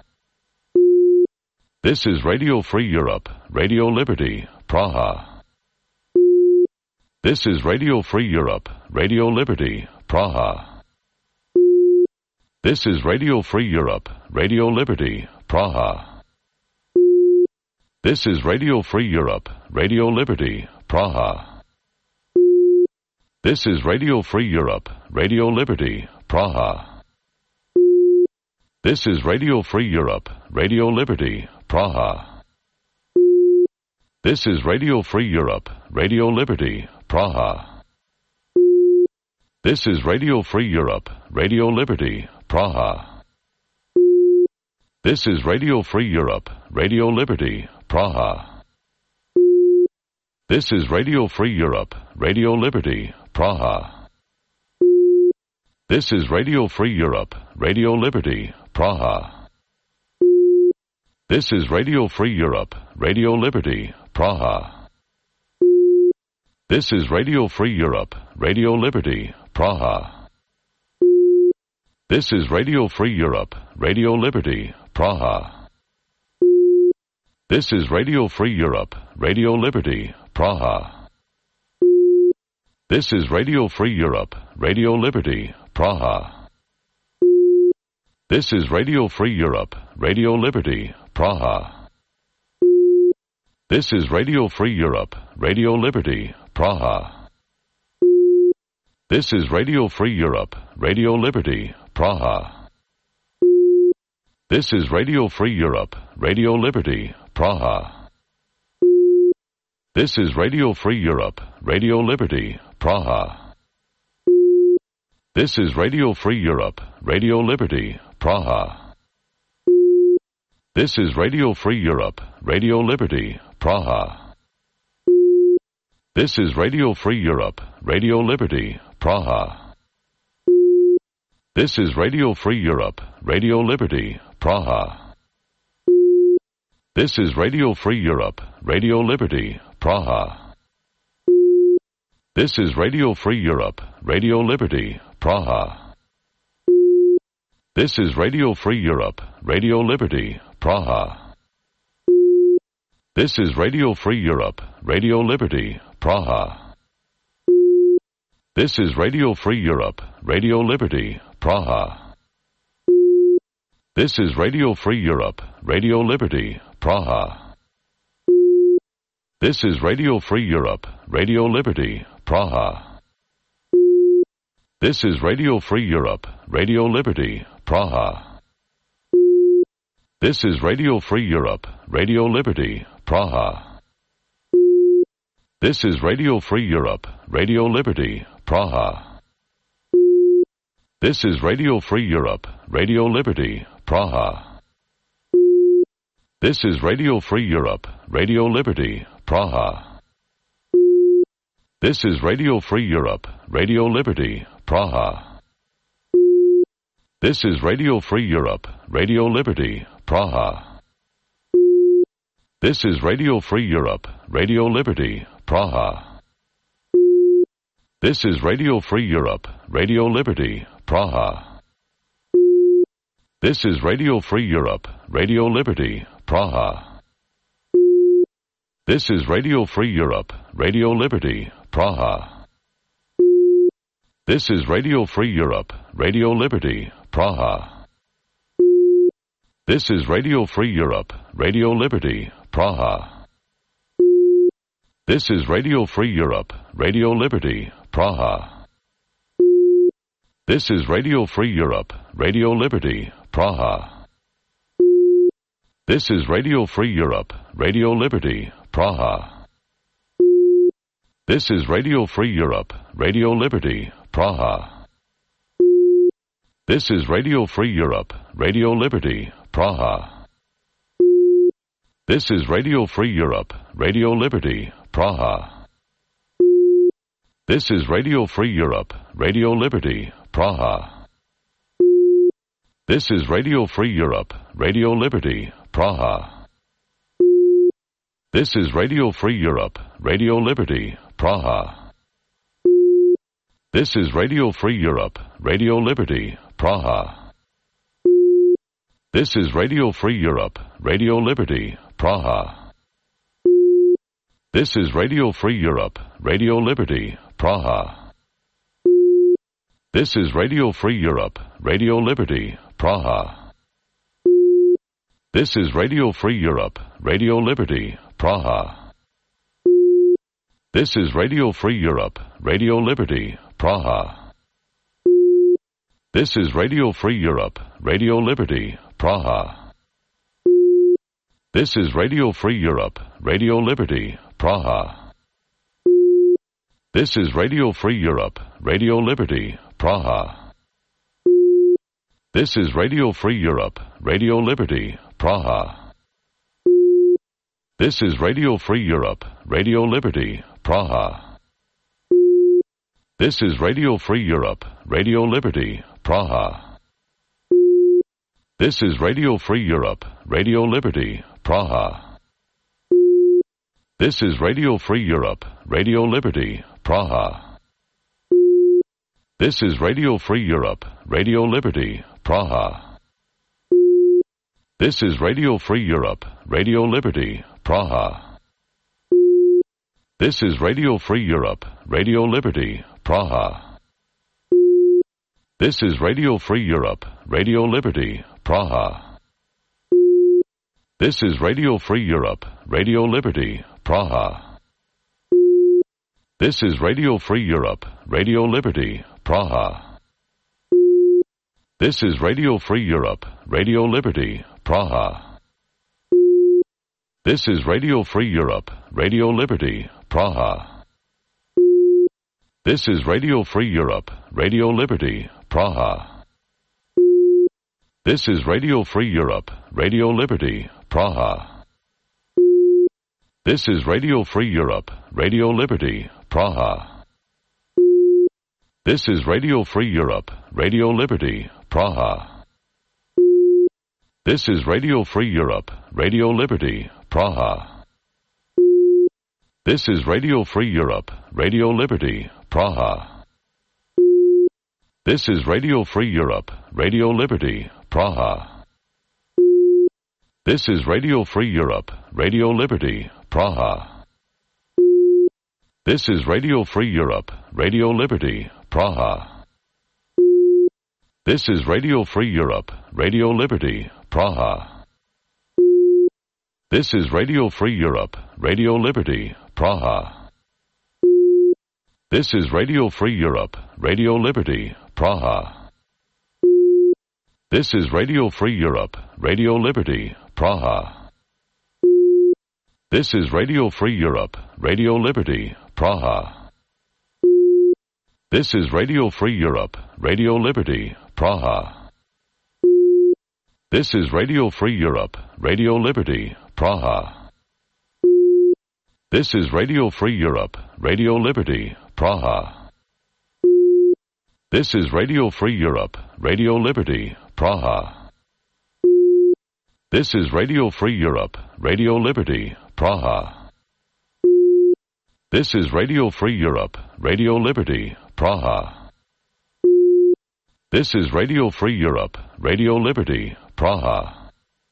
This is Radio Free Europe, Radio Liberty, Praha. This is Radio Free Europe, Radio Liberty, Praha. This is Radio Free Europe, Radio Liberty, Praha. This is Radio Free Europe, Radio Liberty, Praha. This is Radio Free Europe, Radio Liberty, Praha. This is Radio Free Europe, Radio Liberty, Praha. This is Radio Free Europe, Radio Liberty, Praha. This is Radio Free Europe, Radio Liberty, Praha. This is Radio Free Europe, Radio Liberty, Praha. This is Radio Free Europe, Radio Liberty, Praha. This is Radio Free Europe, Radio Liberty, Praha. This is Radio Free Europe, Radio Liberty, Praha. This is Radio Free Europe, Radio Liberty, Praha. This is Radio Free Europe, Radio Liberty, Praha. This is Radio Free Europe, Radio Liberty, Praha. This is Radio Free Europe, Radio Liberty, Praha. This is Radio Free Europe, Radio Liberty, Praha. This is Radio Free Europe, Radio Liberty, Praha. This is Radio Free Europe, Radio Liberty, Praha. This is Radio Free Europe, Radio Liberty, Praha. This is Radio Free Europe, Radio Liberty, Praha. This is Radio Free Europe, Radio Liberty, Praha. This is Radio Free Europe, Radio Liberty, Praha. This is Radio Free Europe, Radio Liberty, Praha. This is Radio Free Europe, Radio Liberty, Praha. This is Radio Free Europe, Radio Liberty, Praha. This is Radio Free Europe, Radio Liberty, Praha. This is Radio Free Europe, Radio Liberty, Praha. This is Radio Free Europe, Radio Liberty, Praha. This is Radio Free Europe, Radio Liberty, Praha. This is Radio Free Europe, Radio Liberty, Praha. This is Radio Free Europe, Radio Liberty, Praha. This is Radio Free Europe, Radio Liberty, Praha. This is Radio Free Europe, Radio Liberty, Praha. This is Radio Free Europe, Radio Liberty, Praha. This is Radio Free Europe, Radio Liberty, Praha. This is Radio Free Europe, Radio Liberty, Praha. This is Radio Free Europe, Radio Liberty, Praha. This is Radio Free Europe, Radio Liberty, Praha. This is Radio Free Europe, Radio Liberty, Praha. This is Radio Free Europe, Radio Liberty, Praha. This is Radio Free Europe, Radio Liberty, Praha. This is Radio Free Europe, Radio Liberty, Praha. This is Radio Free Europe, Radio Liberty, Praha. This is Radio Free Europe, Radio Liberty, Praha. This is Radio Free Europe, Radio Liberty, Praha. This is Radio Free Europe, Radio Liberty, Praha. This is Radio Free Europe, Radio Liberty, Praha. This is Radio Free Europe, Radio Liberty, Praha. This is Radio Free Europe, Radio Liberty, Praha. This is Radio Free Europe, Radio Liberty, Praha. This is Radio Free Europe, Radio Liberty, Praha. This is Radio Free Europe, Radio Liberty, Praha. This is Radio Free Europe, Radio Liberty, Praha. This is Radio Free Europe, Radio Liberty, Praha. This is Radio Free Europe, Radio Liberty, Praha. This is Radio Free Europe, Radio Liberty, Praha. This is Radio Free Europe, Radio Liberty, Praha. This is Radio Free Europe, Radio Liberty, Praha. This is Radio Free Europe, Radio Liberty, Praha. This is Radio Free Europe, Radio Liberty, Praha. This is Radio Free Europe, Radio Liberty, Praha. This is Radio Free Europe, Radio Liberty, Praha. This is Radio Free Europe, Radio Liberty, Praha. This is Radio Free Europe, Radio Liberty, Praha. This is Radio Free Europe, Radio Liberty, Praha. This is Radio Free Europe, Radio Liberty, Praha. This is Radio Free Europe, Radio Liberty, Praha. This is Radio Free Europe, Radio Liberty, Praha. This is Radio Free Europe, Radio Liberty, Praha. This is Radio Free Europe, Radio Liberty, Praha. This is Radio Free Europe, Radio Liberty, Praha. This is Radio Free Europe, Radio Liberty, Praha. This is Radio Free Europe, Radio Liberty, Praha. This is Radio Free Europe, Radio Liberty, Praha. This is Radio Free Europe, Radio Liberty, Praha. This is Radio Free Europe, Radio Liberty, Praha. This is Radio Free Europe, Radio Liberty, Praha. This is Radio Free Europe, Radio Liberty, Praha. This is Radio Free Europe, Radio Liberty, Praha. This is Radio Free Europe, Radio Liberty, Praha. This is Radio Free Europe, Radio Liberty, Praha. This is Radio Free Europe, Radio Liberty, Praha. This is Radio Free Europe, Radio Liberty, Praha. This is Radio Free Europe, Radio Liberty, Praha. This is Radio Free Europe, Radio Liberty, Praha. This is Radio Free Europe, Radio Liberty, Praha. This is Radio Free Europe, Radio Liberty, Praha. This is Radio Free Europe, Radio Liberty, Praha. This is Radio Free Europe, Radio Liberty, Praha. This is Radio Free Europe, Radio Liberty, Praha. This is Radio Free Europe, Radio Liberty, Praha. This is Radio Free Europe, Radio Liberty, Praha. This is Radio Free Europe, Radio Liberty, Praha. This is Radio Free Europe, Radio Liberty, Praha. This is Radio Free Europe, Radio Liberty, Praha. This is Radio Free Europe, Radio Liberty, Praha.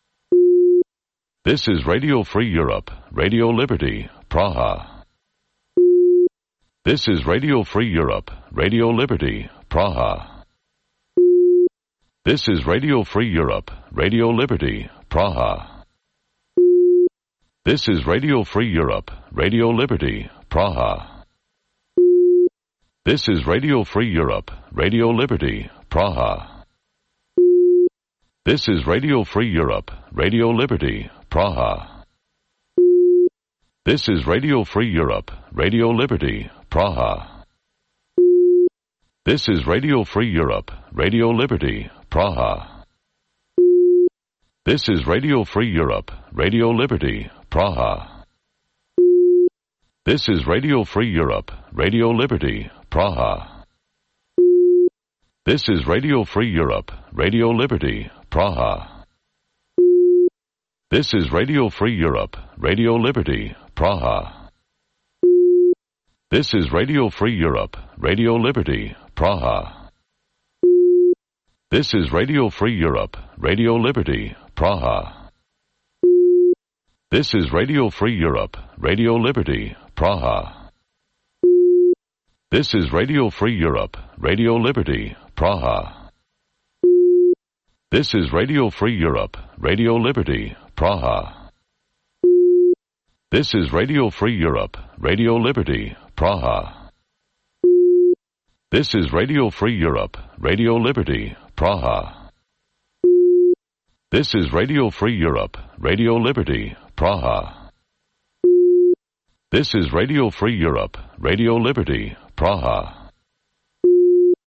This is Radio Free Europe, Radio Liberty, Praha. This is Radio Free Europe, Radio Liberty, Praha. This is Radio Free Europe, Radio Liberty, Praha. This is Radio Free Europe, Radio Liberty, Praha. This is Radio Free Europe, Radio Liberty, Praha. This is Radio Free Europe, Radio Liberty, Praha. This is Radio Free Europe, Radio Liberty, Praha. This is Radio Free Europe, Radio Liberty, Praha. This is Radio Free Europe, Radio Liberty, Praha. This is Radio Free Europe, Radio Liberty, Praha. This is Radio Free Europe, Radio Liberty, Praha. This is Radio Free Europe, Radio Liberty, Praha. This is Radio Free Europe, Radio Liberty, Praha. This is Radio Free Europe, Radio Liberty, Praha. This is Radio Free Europe, Radio Liberty, Praha. This is Radio Free Europe, Radio Liberty, Praha. This is Radio Free Europe, Radio Liberty, Praha. This is Radio Free Europe, Radio Liberty, Praha. This is Radio Free Europe, Radio Liberty, Praha. This is Radio Free Europe, Radio Liberty, Praha. This is Radio Free Europe, Radio Liberty, Praha.